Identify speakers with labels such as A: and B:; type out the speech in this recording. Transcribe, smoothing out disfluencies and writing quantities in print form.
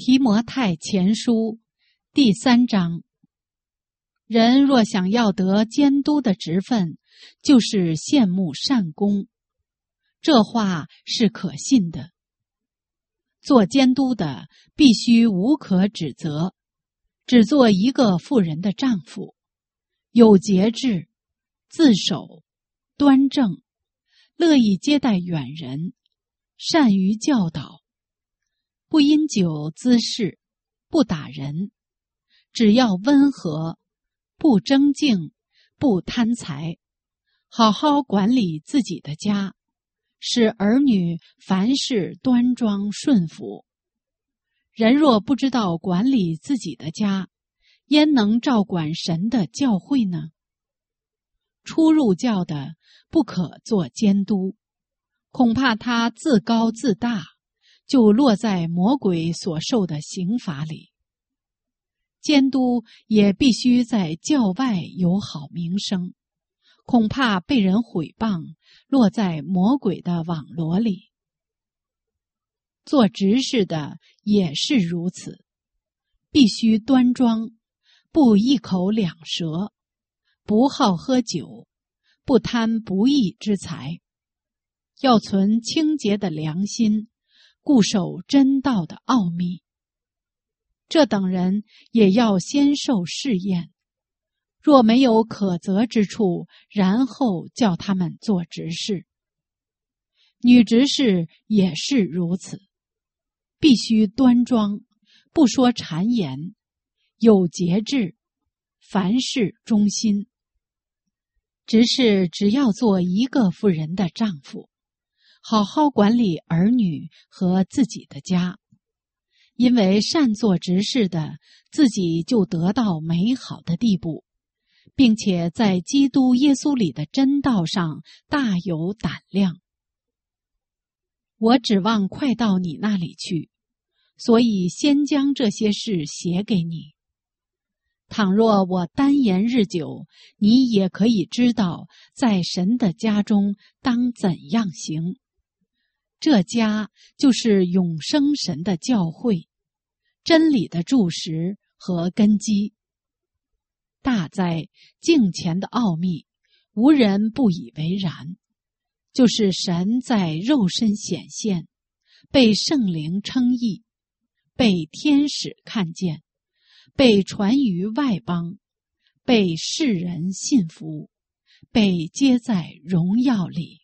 A: 提摩太前书第3章，人若想要得监督的职分，就是羡慕善功。这话是可信的。做监督的必须无可指责，只做一个妇人的丈夫，有节制，自守，端正，乐意接待远人，善于教导，不因酒滋事，不打人，只要温和，不争竞，不贪财，好好管理自己的家，使儿女凡事端庄顺服。人若不知道管理自己的家，焉能照管神的教会呢？初入教的不可做监督，恐怕他自高自大，就落在魔鬼所受的刑罚里。监督也必须在教外有好名声，恐怕被人毁谤，落在魔鬼的网罗里。做执事的也是如此，必须端庄，不一口两舌，不好喝酒，不贪不义之财，要存清洁的良心，固守真道的奥秘。这等人也要先受试验，若没有可责之处，然后叫他们做执事。女执事也是如此，必须端庄，不说谗言，有节制，凡事忠心。执事只要做一个妇人的丈夫，好好管理儿女和自己的家，因为善做执事的自己就得到美好的地步，并且在基督耶稣里的真道上大有胆量。我指望快到你那里去，所以先将这些事写给你。倘若我单言日久，你也可以知道在神的家中当怎样行。这家就是永生神的教会，真理的柱石和根基。大哉敬虔的奥秘，无人不以为然，就是神在肉身显现，被圣灵称义，被天使看见，被传于外邦，被世人信服，被接在荣耀里。